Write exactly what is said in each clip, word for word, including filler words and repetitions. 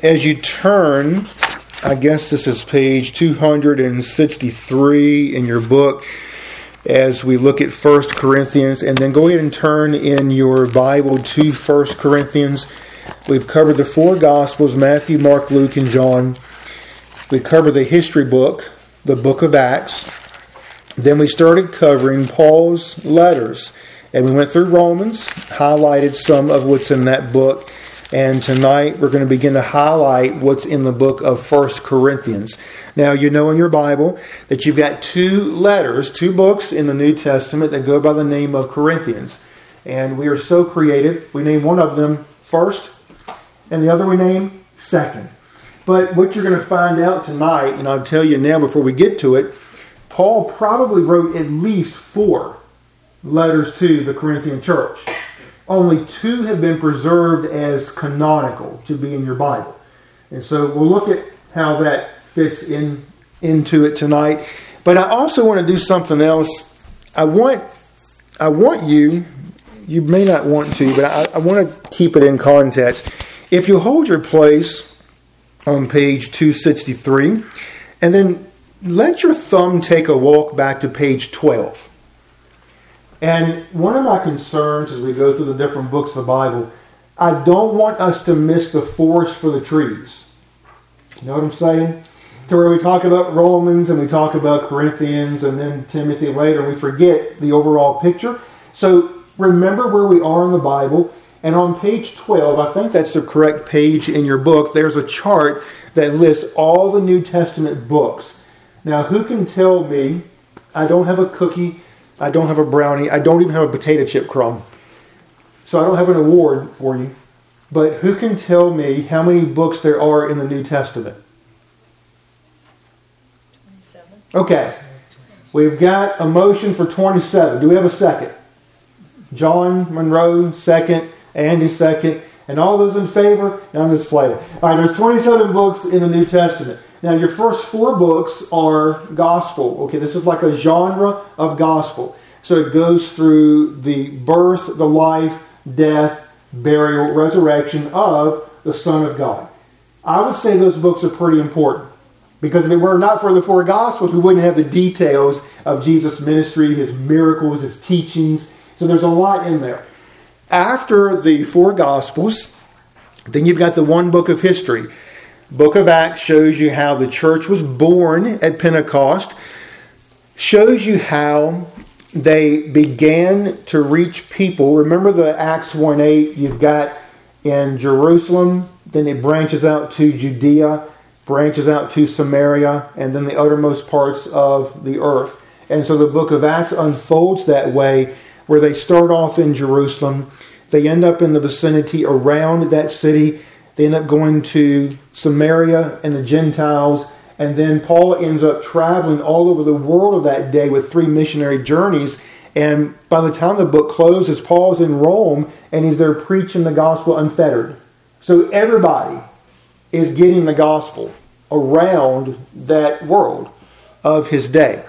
as you turn, I guess this is page two hundred sixty-three in your book, as we look at First Corinthians, and then go ahead and turn in your Bible to First Corinthians. We've covered the four Gospels, Matthew, Mark, Luke, and John. We covered the history book, the book of Acts. Then we started covering Paul's letters. And we went through Romans, highlighted some of what's in that book. And tonight we're going to begin to highlight what's in the book of First Corinthians. Now, you know in your Bible that you've got two letters, two books in the New Testament that go by the name of Corinthians. And we are so creative. We name one of them first, and the other we name second. But what you're going to find out tonight, and I'll tell you now before we get to it, Paul probably wrote at least four letters to the Corinthian church. Only two have been preserved as canonical to be in your Bible. And so we'll look at how that fits in into it tonight. But I also want to do something else. I want I want you, you may not want to, but I, I want to keep it in context. If you hold your place on page two sixty-three, and then let your thumb take a walk back to page twelve. And one of my concerns as we go through the different books of the Bible, I don't want us to miss the forest for the trees. You know what I'm saying? To where we talk about Romans and we talk about Corinthians and then Timothy later, and we forget the overall picture. So remember where we are in the Bible. And on page twelve, I think that's the correct page in your book, there's a chart that lists all the New Testament books. Now, who can tell me, I don't have a cookie, I don't have a brownie, I don't even have a potato chip crumb. So I don't have an award for you. But who can tell me how many books there are in the New Testament? twenty-seven. Okay. We've got a motion for twenty-seven. Do we have a second? John Monroe, second. Andy, second. And all those in favor? Now I'm just playing. All right, there's twenty-seven books in the New Testament. Now, your first four books are gospel. Okay, this is like a genre of gospel. So it goes through the birth, the life, death, burial, resurrection of the Son of God. I would say those books are pretty important. Because if it were not for the four gospels, we wouldn't have the details of Jesus' ministry, his miracles, his teachings. So there's a lot in there. After the four gospels, then you've got the one book of history. Book of Acts shows you how the church was born at Pentecost. Shows you how they began to reach people. Remember the Acts one eight you've got in Jerusalem. Then it branches out to Judea, branches out to Samaria, and then the uttermost parts of the earth. And so the book of Acts unfolds that way, where they start off in Jerusalem. They end up in the vicinity around that city. They end up going to Samaria and the Gentiles. And then Paul ends up traveling all over the world of that day with three missionary journeys. And by the time the book closes, Paul's in Rome and he's there preaching the gospel unfettered. So everybody is getting the gospel around that world of his day.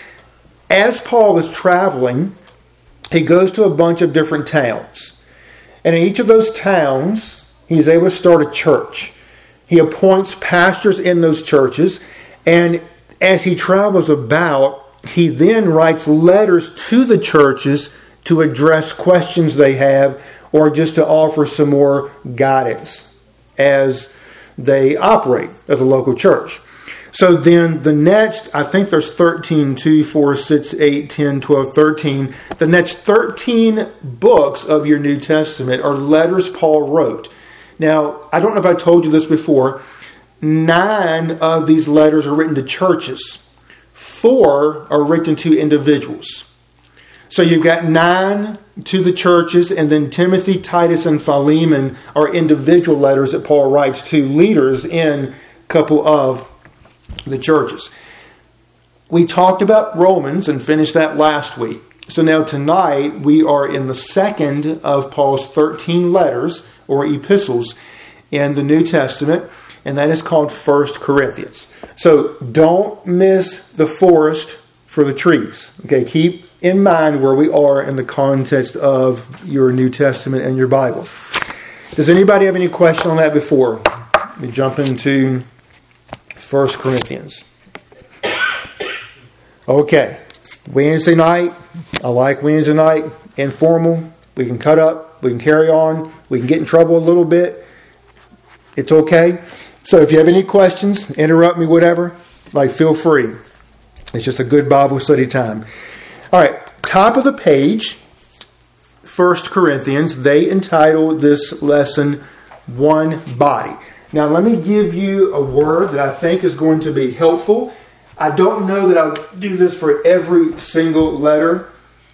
As Paul is traveling, he goes to a bunch of different towns. And in each of those towns, he's able to start a church. He appoints pastors in those churches. And as he travels about, he then writes letters to the churches to address questions they have or just to offer some more guidance as they operate as a local church. So then the next, I think there's thirteen, two, four, six, eight, ten, twelve, thirteen. The next thirteen books of your New Testament are letters Paul wrote. Now, I don't know if I told you this before. Nine of these letters are written to churches. Four are written to individuals. So you've got nine to the churches, and then Timothy, Titus, and Philemon are individual letters that Paul writes to leaders in a couple of the churches. We talked about Romans and finished that last week. So now tonight we are in the second of Paul's thirteen letters or epistles in the New Testament, and that is called First Corinthians. So don't miss the forest for the trees. Okay, keep in mind where we are in the context of your New Testament and your Bible. Does anybody have any question on that before We jump into First Corinthians. Okay. Wednesday night. I like Wednesday night. Informal. We can cut up. We can carry on. We can get in trouble a little bit. It's okay. So if you have any questions, interrupt me, whatever, like feel free. It's just a good Bible study time. All right. Top of the page, First Corinthians, they entitled this lesson, One Body. Now, let me give you a word that I think is going to be helpful. I don't know that I'll do this for every single letter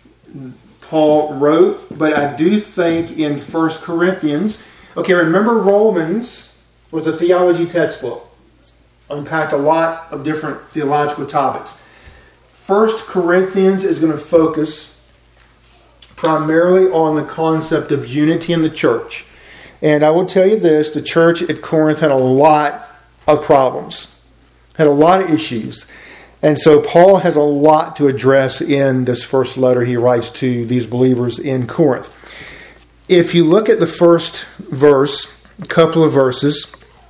Paul wrote, but I do think in First Corinthians, okay, remember Romans was a theology textbook. Unpacked a lot of different theological topics. First Corinthians is going to focus primarily on the concept of unity in the church. And I will tell you this, the church at Corinth had a lot of problems, had a lot of issues. And so Paul has a lot to address in this first letter he writes to these believers in Corinth. If you look at the first verse, a couple of verses,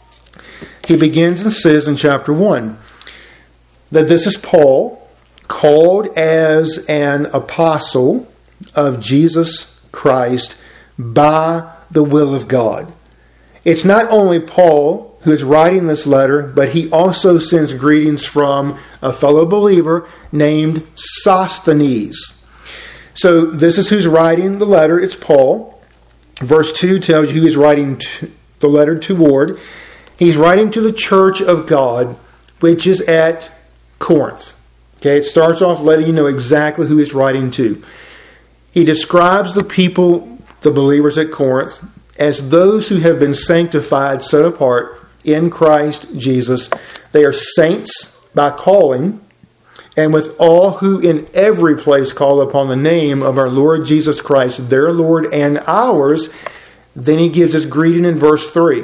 he begins and says in chapter one that this is Paul, called as an apostle of Jesus Christ by the will of God. It's not only Paul who is writing this letter, but he also sends greetings from a fellow believer named Sosthenes. So this is who's writing the letter. It's Paul. Verse two tells you who he's writing to, the letter toward. He's writing to the church of God, which is at Corinth. Okay, it starts off letting you know exactly who he's writing to. He describes the people, the believers at Corinth, as those who have been sanctified, set apart in Christ Jesus. They are saints by calling, and with all who in every place call upon the name of our Lord Jesus Christ, their Lord and ours. Then he gives us greeting in verse three.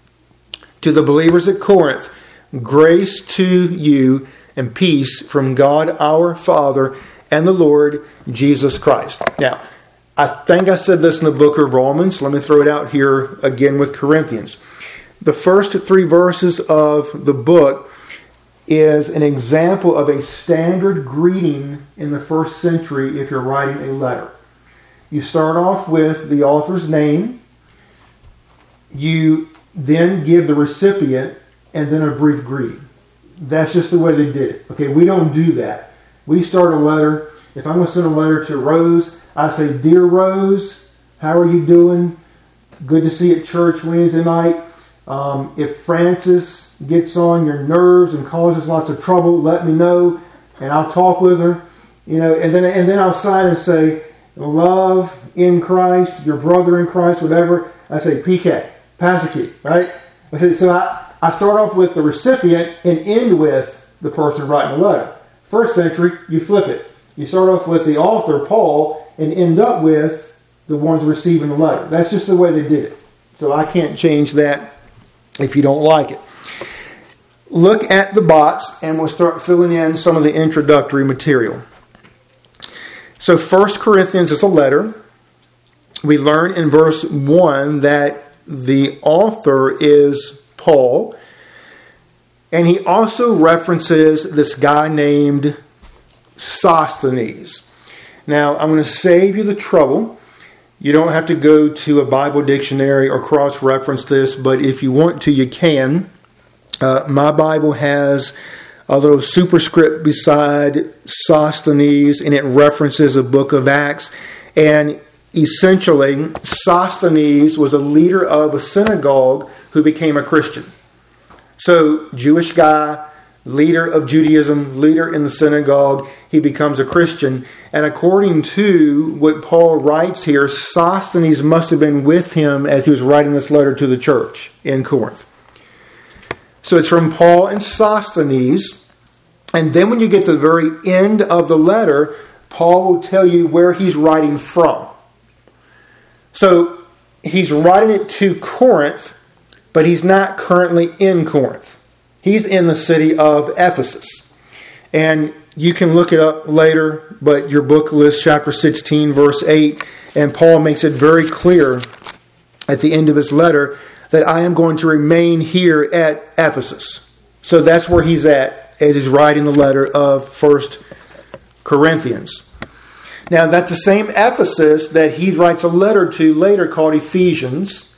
To the believers at Corinth, grace to you and peace from God our Father and the Lord Jesus Christ. Now, I think I said this in the book of Romans. Let me throw it out here again with Corinthians. The first three verses of the book is an example of a standard greeting in the first century if you're writing a letter. You start off with the author's name. You then give the recipient and then a brief greeting. That's just the way they did it. Okay, we don't do that. We start a letter. If I'm going to send a letter to Rose, I say, Dear Rose, how are you doing? Good to see you at church Wednesday night. Um, if Frances gets on your nerves and causes lots of trouble, let me know, and I'll talk with her. You know, and then and then I'll sign and say, love in Christ, your brother in Christ, whatever. I say P K, Pastor Key, right? I say, so I, I start off with the recipient and end with the person writing the letter. First century, you flip it. You start off with the author, Paul, and end up with the ones receiving the letter. That's just the way they did it. So I can't change that if you don't like it. Look at the box, and we'll start filling in some of the introductory material. So First Corinthians is a letter. We learn in verse one that the author is Paul. And he also references this guy named Sosthenes. Now, I'm going to save you the trouble. You don't have to go to a Bible dictionary or cross-reference this, but if you want to, you can. Uh, my Bible has a little superscript beside Sosthenes, and it references a book of Acts. And essentially, Sosthenes was a leader of a synagogue who became a Christian. So, Jewish guy, leader of Judaism, leader in the synagogue, he becomes a Christian. And according to what Paul writes here, Sosthenes must have been with him as he was writing this letter to the church in Corinth. So it's from Paul and Sosthenes. And then when you get to the very end of the letter, Paul will tell you where he's writing from. So he's writing it to Corinth, but he's not currently in Corinth. He's in the city of Ephesus. And you can look it up later, but your book lists chapter sixteen, verse eight, and Paul makes it very clear at the end of his letter, that I am going to remain here at Ephesus. So that's where he's at as he's writing the letter of First Corinthians. Now, that's the same Ephesus that he writes a letter to later called Ephesians.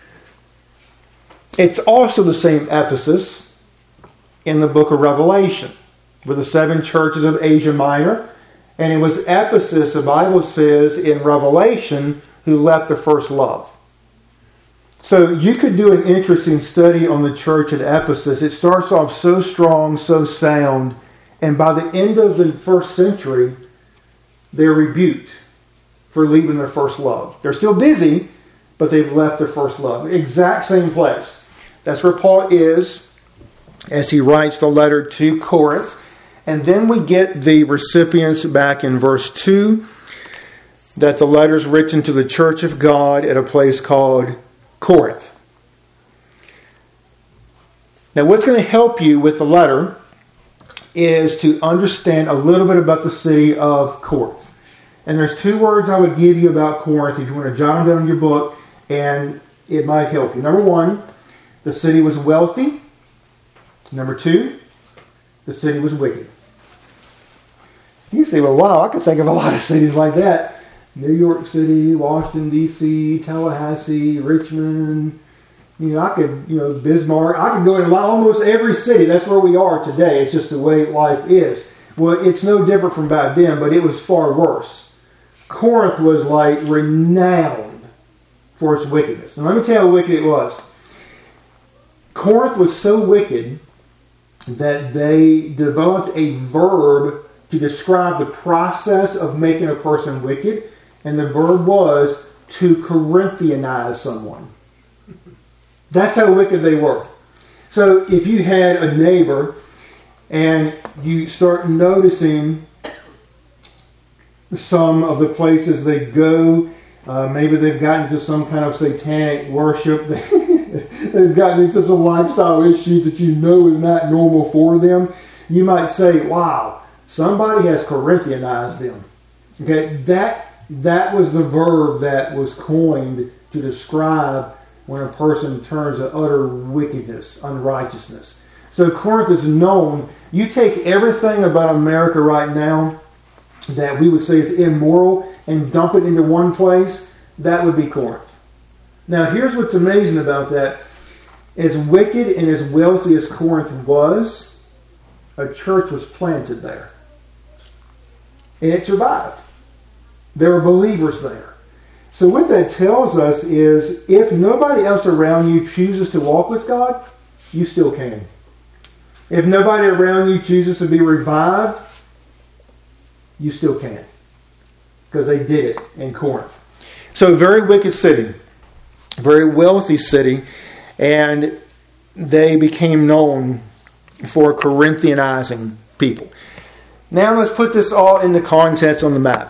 It's also the same Ephesus in the book of Revelation with the seven churches of Asia Minor. And it was Ephesus, the Bible says in Revelation, who left their first love. So you could do an interesting study on the church at Ephesus. It starts off so strong, so sound, and by the end of the first century, they're rebuked for leaving their first love. They're still busy, but they've left their first love. Exact same place. That's where Paul is as he writes the letter to Corinth. And then we get the recipients back in verse two, that the letter is written to the church of God at a place called Corinth. Now, what's going to help you with the letter is to understand a little bit about the city of Corinth. And there's two words I would give you about Corinth if you want to jot them down in your book, and it might help you. Number one, the city was wealthy. Number two, the city was wicked. You say, well, wow, I could think of a lot of cities like that. New York City, Washington, D C, Tallahassee, Richmond. You know, I could, you know, Bismarck. I could go in almost every city. That's where we are today. It's just the way life is. Well, it's no different from back then, but it was far worse. Corinth was like renowned for its wickedness. And let me tell you how wicked it was. Corinth was so wicked that they developed a verb to describe the process of making a person wicked. And the verb was to Corinthianize someone. That's how wicked they were. So if you had a neighbor and you start noticing some of the places they go, uh, maybe they've gotten into some kind of satanic worship. They've gotten into some lifestyle issues that you know is not normal for them. You might say, wow, somebody has Corinthianized them. Okay, that that was the verb that was coined to describe when a person turns to utter wickedness, unrighteousness. So Corinth is known. You take everything about America right now that we would say is immoral and dump it into one place, that would be Corinth. Now here's what's amazing about that. As wicked and as wealthy as Corinth was, a church was planted there. And it survived. There were believers there. So what that tells us is if nobody else around you chooses to walk with God, you still can. If nobody around you chooses to be revived, you still can. Because they did it in Corinth. So a very wicked city. Very wealthy city. And they became known for Corinthianizing people. Now let's put this all into context on the map.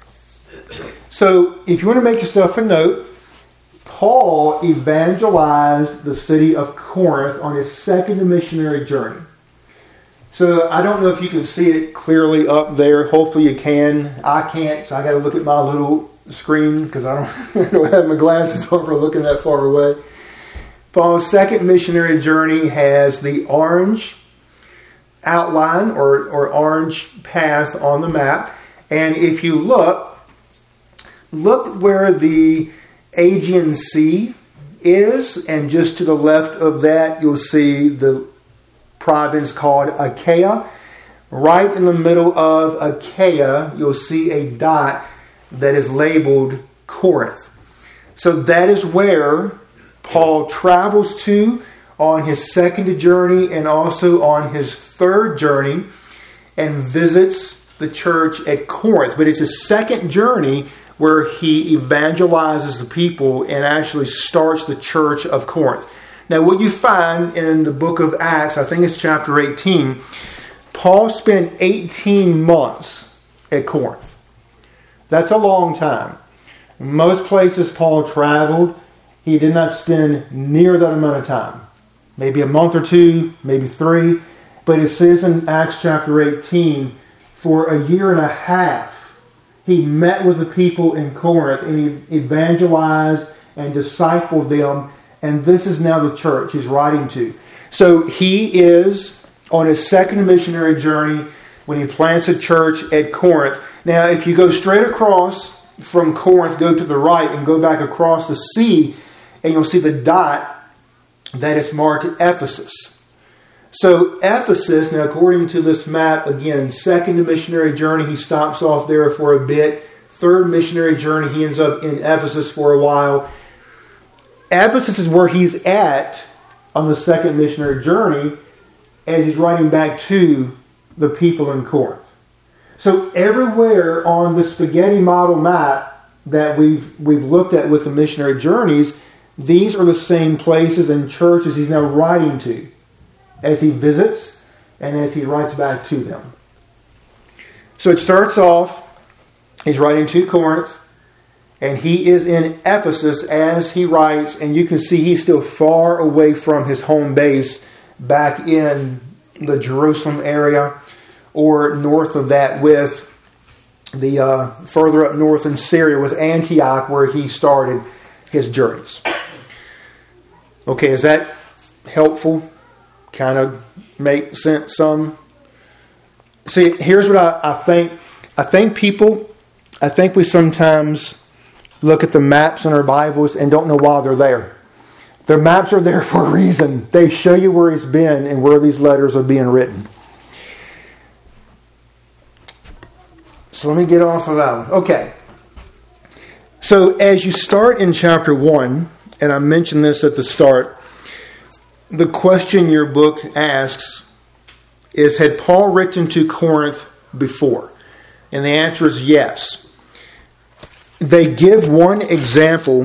So if you want to make yourself a note, Paul evangelized the city of Corinth on his second missionary journey. So I don't know if you can see it clearly up there. Hopefully you can. I can't, so I got to look at my little screen because I don't, I don't have my glasses on for looking that far away. Paul's second missionary journey has the orange outline or, or orange path on the map. And if you look, look where the Aegean Sea is, and just to the left of that you'll see the province called Achaia. Right in the middle of Achaia you'll see a dot that is labeled Corinth. So that is where Paul travels to on his second journey and also on his third journey and visits the church at Corinth. But it's his second journey where he evangelizes the people and actually starts the church of Corinth. Now, what you find in the book of Acts, I think it's chapter eighteen, Paul spent eighteen months at Corinth. That's a long time. Most places Paul traveled, he did not spend near that amount of time. Maybe a month or two, maybe three. But it says in Acts chapter eighteen, for a year and a half, he met with the people in Corinth and he evangelized and discipled them And this is now the church he's writing to. So he is on his second missionary journey when he plants a church at Corinth. Now, if you go straight across from Corinth, go to the right and go back across the sea, and you'll see the dot that is marked Ephesus. So Ephesus, now according to this map, again, second missionary journey, he stops off there for a bit. Third missionary journey, he ends up in Ephesus for a while. Ephesus is where he's at on the second missionary journey as he's writing back to the people in Corinth. So everywhere on the spaghetti model map that we've we've looked at with the missionary journeys, these are the same places and churches he's now writing to as he visits and as he writes back to them. So it starts off, he's writing to Corinth, and he is in Ephesus as he writes, and you can see he's still far away from his home base back in the Jerusalem area, or north of that with the uh, further up north in Syria with Antioch, where he started his journeys. Okay, is that helpful? Kind of make sense some? See, here's what I, I think. I think people, I think we sometimes look at the maps in our Bibles and don't know why they're there. The maps are there for a reason. They show you where he's been and where these letters are being written. So let me get off of that one. Okay. So as you start in chapter one, and I mentioned this at the start, the question your book asks is, had Paul written to Corinth before? And the answer is yes. They give one example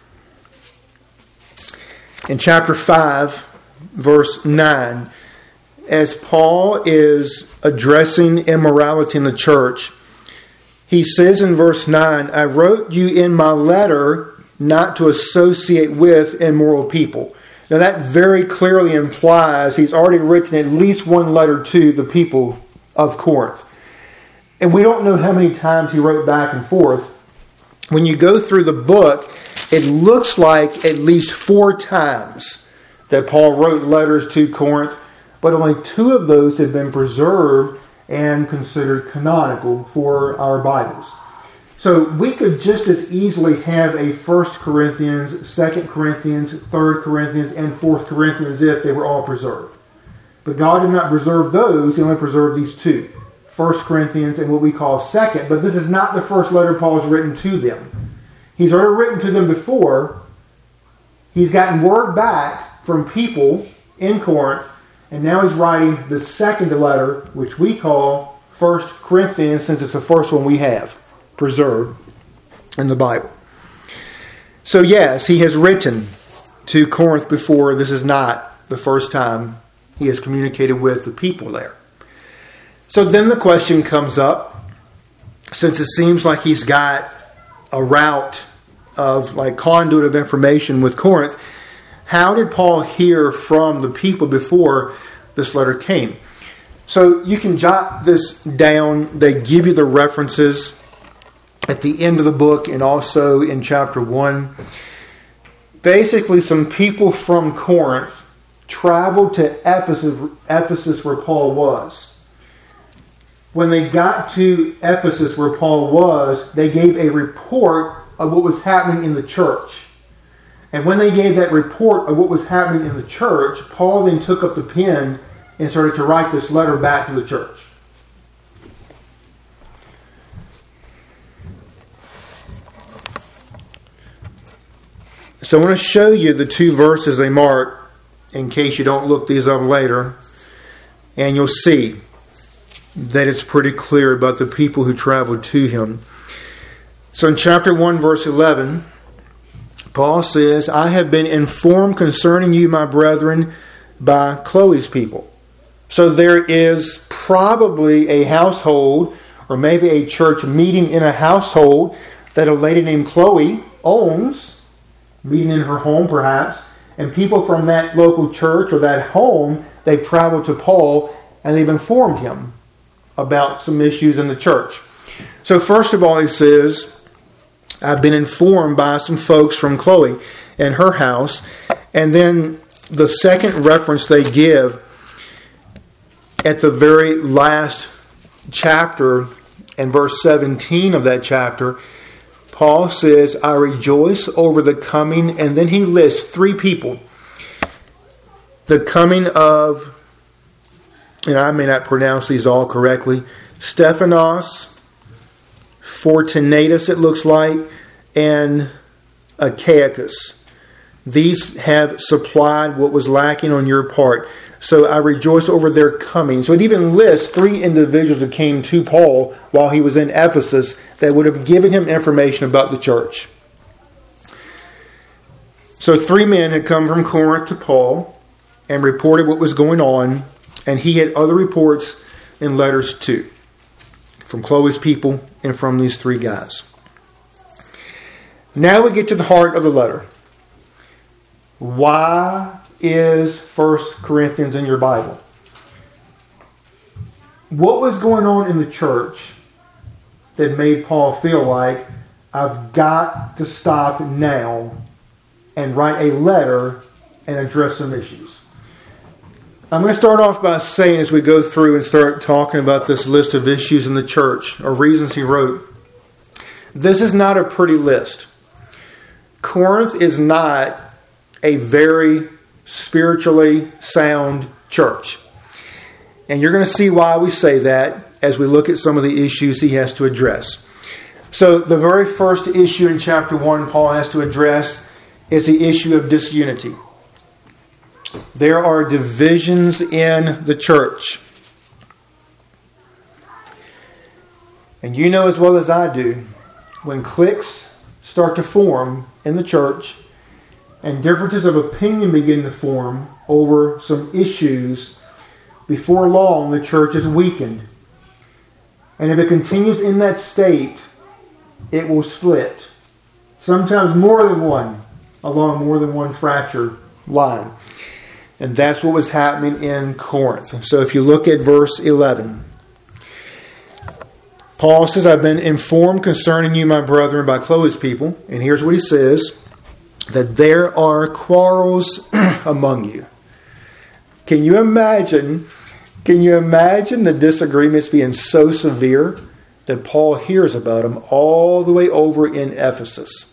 in chapter five, verse nine, as Paul is addressing immorality in the church. He says in verse nine, I wrote you in my letter not to associate with immoral people. Now that very clearly implies he's already written at least one letter to the people of Corinth. And we don't know how many times he wrote back and forth. When you go through the book, it looks like at least four times that Paul wrote letters to Corinth, but only two of those have been preserved and considered canonical for our Bibles. So we could just as easily have a First Corinthians, Second Corinthians, Third Corinthians, and Fourth Corinthians if they were all preserved. But God did not preserve those, He only preserved these two. First Corinthians and what we call Second. But this is not the first letter Paul has written to them. He's already written to them before. He's gotten word back from people in Corinth. And now he's writing the second letter, which we call First Corinthians, since it's the first one we have preserved in the Bible. So yes, he has written to Corinth before. This is not the first time he has communicated with the people there. So then the question comes up, since it seems like he's got a route of like conduit of information with Corinth, how did Paul hear from the people before this letter came? So you can jot this down. They give you the references at the end of the book and also in chapter one. Basically, some people from Corinth traveled to Ephesus, Ephesus where Paul was. When they got to Ephesus where Paul was, they gave a report of what was happening in the church. And when they gave that report of what was happening in the church, Paul then took up the pen and started to write this letter back to the church. So I want to show you the two verses they mark in case you don't look these up later. And you'll see that it's pretty clear about the people who traveled to him. So in chapter one, verse eleven, Paul says, I have been informed concerning you, my brethren, by Chloe's people. So there is probably a household, or maybe a church meeting in a household that a lady named Chloe owns, meeting in her home perhaps, and people from that local church or that home, they've traveled to Paul and they've informed him about some issues in the church. So first of all, he says, I've been informed by some folks from Chloe and her house. And then the second reference they give at the very last chapter, in verse seventeen of that chapter, Paul says, I rejoice over the coming, and then he lists three people. The coming of, and I may not pronounce these all correctly, Stephanos, Fortunatus it looks like, and Achaicus. These have supplied what was lacking on your part. So I rejoice over their coming. So it even lists three individuals that came to Paul while he was in Ephesus that would have given him information about the church. So three men had come from Corinth to Paul and reported what was going on. And he had other reports and letters too, from Chloe's people and from these three guys. Now we get to the heart of the letter. Why is First Corinthians in your Bible? What was going on in the church that made Paul feel like, I've got to stop now and write a letter and address some issues? I'm going to start off by saying, as we go through and start talking about this list of issues in the church, or reasons he wrote, this is not a pretty list. Corinth is not a very spiritually sound church. And you're going to see why we say that as we look at some of the issues he has to address. So the very first issue in chapter one Paul has to address is the issue of disunity. There are divisions in the church. And you know as well as I do, when cliques start to form in the church and differences of opinion begin to form over some issues, before long the church is weakened. And if it continues in that state, it will split. Sometimes more than one, along more than one fractured line. And that's what was happening in Corinth. So if you look at verse eleven, Paul says, I've been informed concerning you, my brethren, by Chloe's people. And here's what he says, that there are quarrels among you. Can you imagine, can you imagine the disagreements being so severe that Paul hears about them all the way over in Ephesus?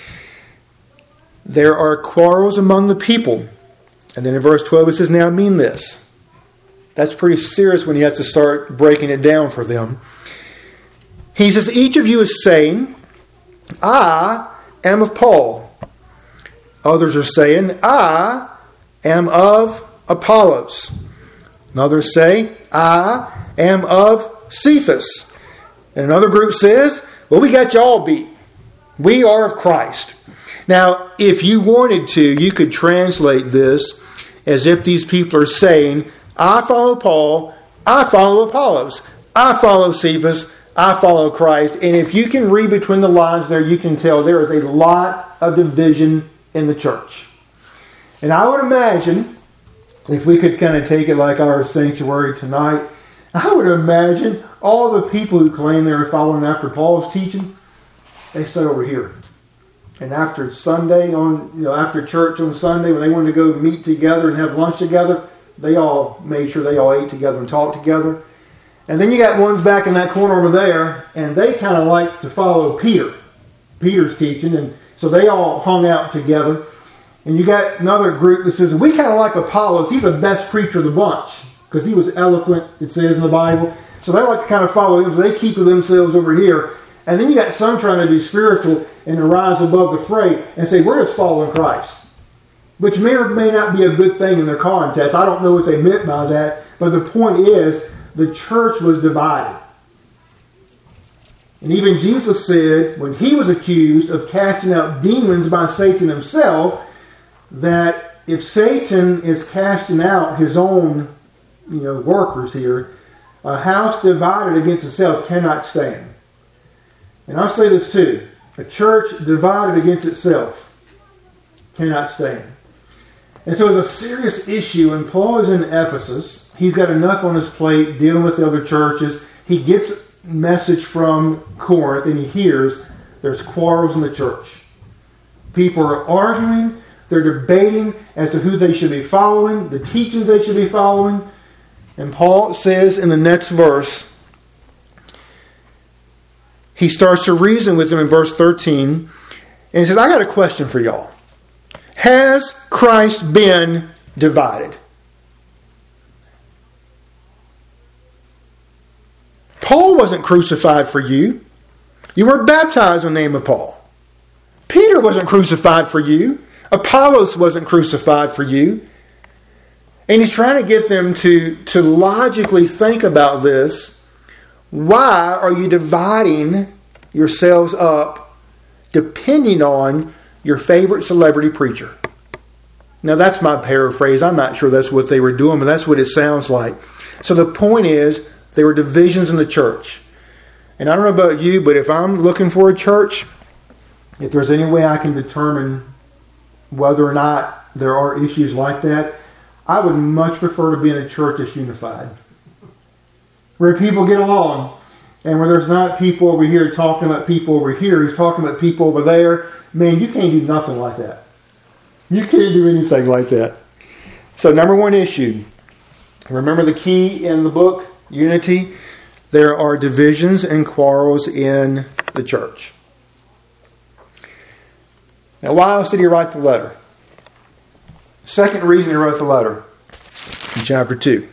There are quarrels among the people. And then in verse twelve it says, now I mean this. That's pretty serious when you have to start breaking it down for them. He says, each of you is saying, I am of Paul. Others are saying, I am of Apollos. And others say, I am of Cephas. And another group says, well, we got you all beat. We are of Christ. Now, if you wanted to, you could translate this as if these people are saying, I follow Paul, I follow Apollos, I follow Cephas, I follow Christ. And if you can read between the lines there, you can tell there is a lot of division in the church. And I would imagine, if we could kind of take it like our sanctuary tonight, I would imagine all the people who claim they were following after Paul's teaching, they sat over here. And after Sunday, on you know, after church on Sunday, when they wanted to go meet together and have lunch together, they all made sure they all ate together and talked together. And then you got ones back in that corner over there, and they kind of like to follow Peter, Peter's teaching, and so they all hung out together. And you got another group that says, we kind of like Apollos. He's the best preacher of the bunch because he was eloquent, it says in the Bible. So they like to kind of follow him, so they keep themselves over here. And then you got some trying to do spiritual and to rise above the fray and say, we're just following Christ. Which may or may not be a good thing in their context. I don't know what they meant by that. But the point is, the church was divided. And even Jesus said, when he was accused of casting out demons by Satan himself, that if Satan is casting out his own you know, workers here, a house divided against itself cannot stand. And I'll say this too. A church divided against itself cannot stand. And so it's a serious issue. And Paul is in Ephesus. He's got enough on his plate dealing with the other churches. He gets a message from Corinth and he hears there's quarrels in the church. People are arguing They're debating as to who they should be following, the teachings they should be following. And Paul says in the next verse, he starts to reason with them in verse thirteen. And he says, I got a question for y'all. Has Christ been divided? Paul wasn't crucified for you. You were baptized in the name of Paul. Peter wasn't crucified for you. Apollos wasn't crucified for you. And he's trying to get them to, to logically think about this. Why are you dividing yourselves up depending on your favorite celebrity preacher? Now that's my paraphrase. I'm not sure that's what they were doing, but that's what it sounds like. So the point is, there were divisions in the church. And I don't know about you, but if I'm looking for a church, if there's any way I can determine whether or not there are issues like that, I would much prefer to be in a church that's unified. Where people get along. And where there's not people over here talking about people over here who's talking about people over there. Man, you can't do nothing like that. You can't do anything like that. So number one issue. Remember the key in the book? Unity. There are divisions and quarrels in the church. Now, why else did he write the letter? Second reason he wrote the letter in chapter two.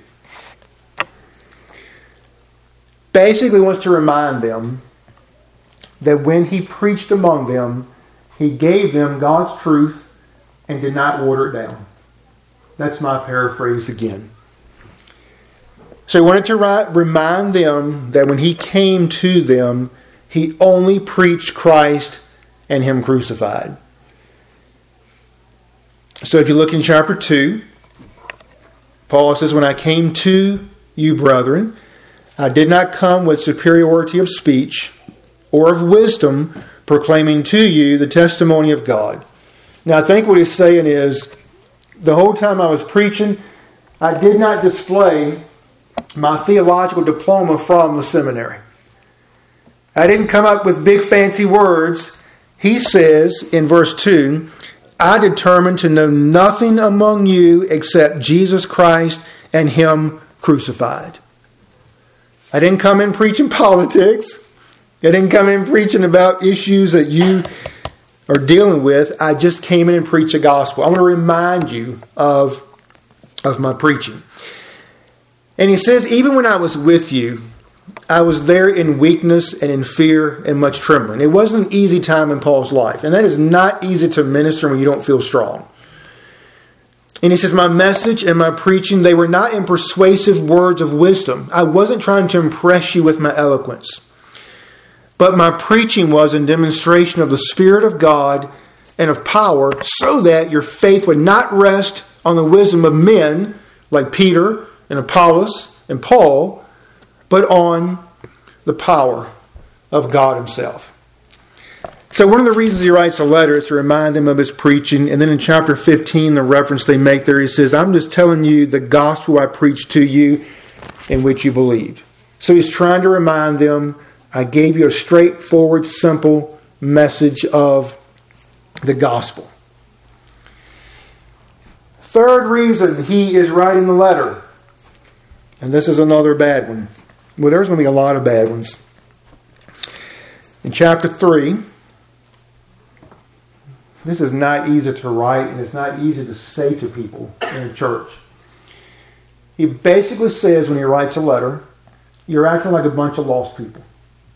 Basically wants to remind them that when he preached among them, he gave them God's truth and did not water it down. That's my paraphrase again. So he wanted to write, remind them that when he came to them, he only preached Christ and him crucified. So if you look in chapter two, Paul says, when I came to you, brethren, I did not come with superiority of speech or of wisdom, proclaiming to you the testimony of God. Now I think what he's saying is, the whole time I was preaching, I did not display my theological diploma from the seminary. I didn't come up with big fancy words. He says in verse two, I determined to know nothing among you except Jesus Christ and him crucified. I didn't come in preaching politics. I didn't come in preaching about issues that you are dealing with. I just came in and preached the gospel. I want to remind you of, of my preaching. And he says, even when I was with you, I was there in weakness and in fear and much trembling. It wasn't an easy time in Paul's life. And that is not easy to minister when you don't feel strong. And he says, my message and my preaching, they were not in persuasive words of wisdom. I wasn't trying to impress you with my eloquence. But my preaching was in demonstration of the Spirit of God and of power, so that your faith would not rest on the wisdom of men like Peter and Apollos and Paul, but on the power of God himself. So one of the reasons he writes a letter is to remind them of his preaching. And then in chapter fifteen, the reference they make there, he says, I'm just telling you the gospel I preached to you in which you believed. So he's trying to remind them, I gave you a straightforward, simple message of the gospel. Third reason he is writing the letter. And this is another bad one. Well, there's going to be a lot of bad ones. In chapter three, this is not easy to write and it's not easy to say to people in a church. He basically says when he writes a letter, you're acting like a bunch of lost people.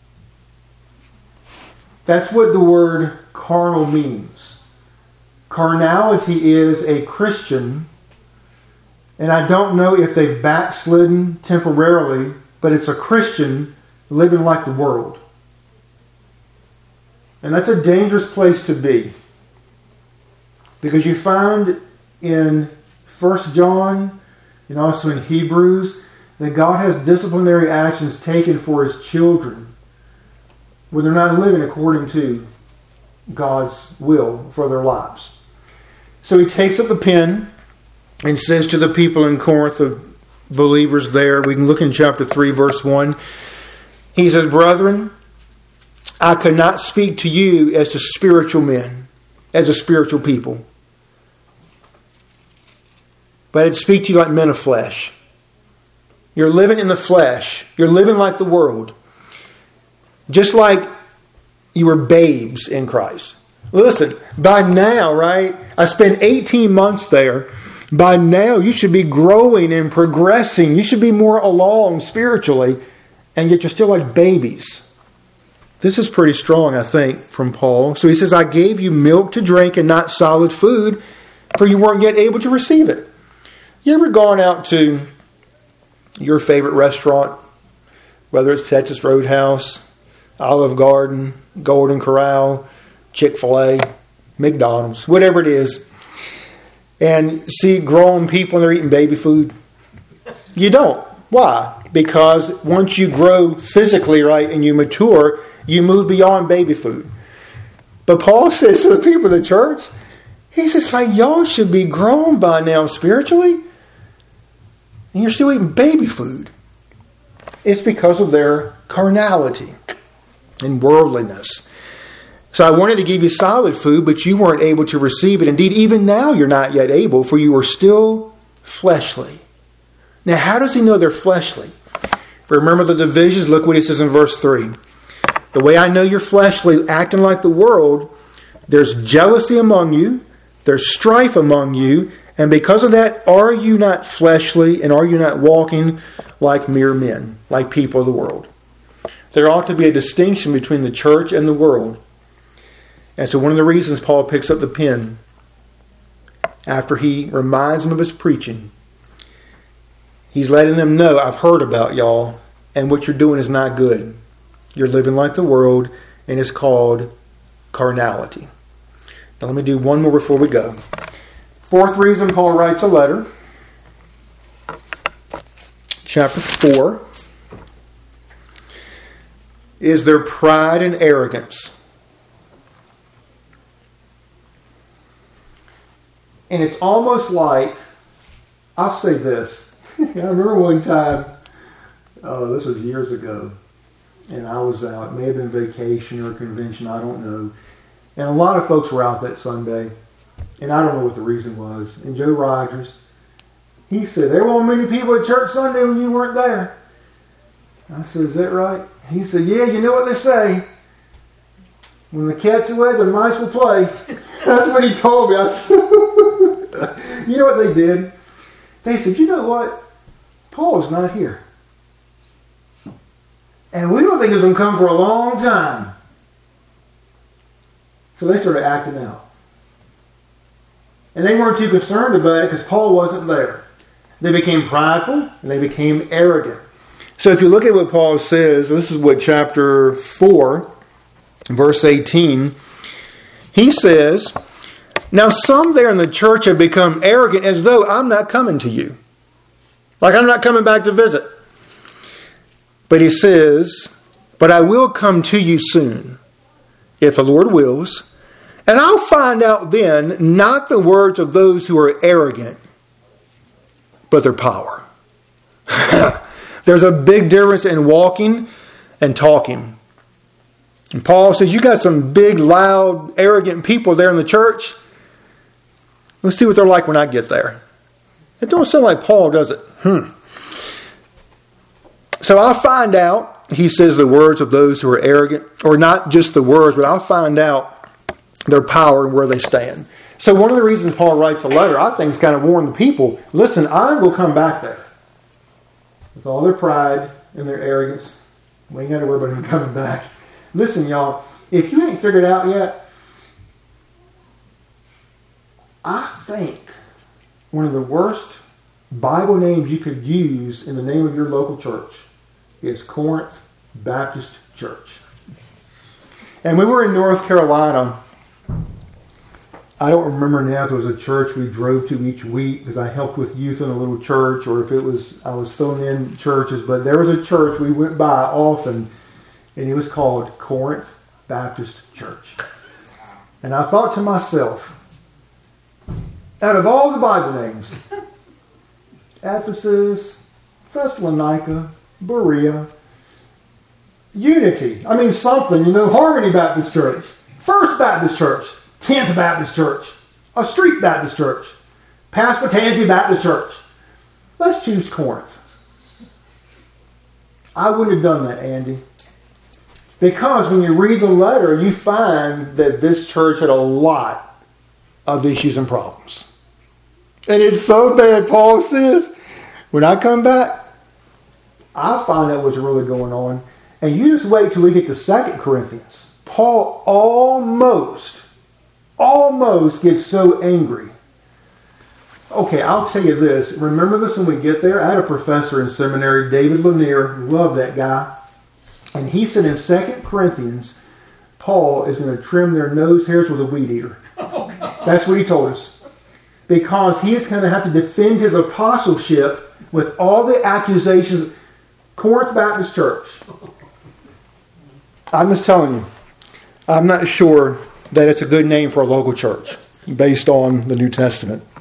That's what the word carnal means. Carnality is a Christian, and I don't know if they've backslidden temporarily, but it's a Christian living like the world. And that's a dangerous place to be. Because you find in First John and also in Hebrews that God has disciplinary actions taken for his children when they're not living according to God's will for their lives. So he takes up the pen and says to the people in Corinth, the believers there, we can look in chapter three, verse one. He says, brethren, I could not speak to you as to spiritual men, as a spiritual people. but I'd speak to you like men of flesh. You're living in the flesh. You're living like the world. Just like you were babes in Christ. Listen, by now, right? I spent eighteen months there. By now, you should be growing and progressing. You should be more along spiritually. And yet you're still like babies. This is pretty strong, I think, from Paul. So he says, I gave you milk to drink and not solid food, for you weren't yet able to receive it. You ever gone out to your favorite restaurant, whether it's Texas Roadhouse, Olive Garden, Golden Corral, Chick-fil-A, McDonald's, whatever it is, and see grown people and they're eating baby food? You don't. Why? Because once you grow physically, right, and you mature, you move beyond baby food. But Paul says to the people of the church, he says, like, y'all should be grown by now spiritually, and you're still eating baby food. It's because of their carnality and worldliness. So I wanted to give you solid food, but you weren't able to receive it. Indeed, even now you're not yet able, for you are still fleshly. Now, how does he know they're fleshly? Remember the divisions? Look what he says in verse three. The way I know you're fleshly, acting like the world, there's jealousy among you, there's strife among you, and because of that, are you not fleshly and are you not walking like mere men, like people of the world? There ought to be a distinction between the church and the world. And so one of the reasons Paul picks up the pen after he reminds them of his preaching, he's letting them know, I've heard about y'all, and what you're doing is not good. You're living like the world, and it's called carnality. Now let me do one more before we go. Fourth reason Paul writes a letter. Chapter four. Is their pride and arrogance. And it's almost like, I'll say this. I remember one time, oh, this was years ago, and I was out. It may have been vacation or convention, I don't know. And a lot of folks were out that Sunday, and I don't know what the reason was. And Joe Rogers, he said, there weren't many people at church Sunday when you weren't there. I said, is that right? He said, yeah, you know what they say. When the cat's away, the mice will play. That's what he told me. I said, you know what they did? They said, you know what? Paul is not here. And we don't think he's going to come for a long time. So they started acting out. And they weren't too concerned about it because Paul wasn't there. They became prideful and they became arrogant. So if you look at what Paul says, this is what chapter four, verse eighteen, he says, now some there in the church have become arrogant as though I'm not coming to you. Like I'm not coming back to visit. But he says, but I will come to you soon, if the Lord wills, and I'll find out then not the words of those who are arrogant, but their power. There's a big difference in walking and talking. And Paul says, you got some big, loud, arrogant people there in the church. Let's see what they're like when I get there. It don't sound like Paul, does it? Hmm. So I'll find out, he says, the words of those who are arrogant, or not just the words, but I'll find out their power and where they stand. So one of the reasons Paul writes a letter, I think, is kind of warn the people, listen, I will come back there. With all their pride and their arrogance, we ain't got to worry about him coming back. Listen, y'all, if you ain't figured out yet, I think one of the worst Bible names you could use in the name of your local church is Corinth Baptist Church. And we were in North Carolina. I don't remember now if it was a church we drove to each week because I helped with youth in a little church, or if it was I was filling in churches. But there was a church we went by often, and it was called Corinth Baptist Church. And I thought to myself, out of all the Bible names, Ephesus, Thessalonica, Berea, Unity, I mean something, you know, Harmony Baptist Church, First Baptist Church, tenth Baptist Church, a street Baptist church. Pastor Tansy Baptist Church. Let's choose Corinth. I wouldn't have done that, Andy. Because when you read the letter, you find that this church had a lot of issues and problems. And it's so bad, Paul says, when I come back, I'll find out what's really going on. And you just wait till we get to Second Corinthians. Paul almost, almost gets so angry. Okay, I'll tell you this. Remember this when we get there? I had a professor in seminary, David Lanier. Love that guy. And he said in Second Corinthians, Paul is going to trim their nose hairs with a weed eater. Oh, that's what he told us. Because he is going to have to defend his apostleship with all the accusations. Corinth Baptist Church. I'm just telling you. I'm not sure that it's a good name for a local church based on the New Testament.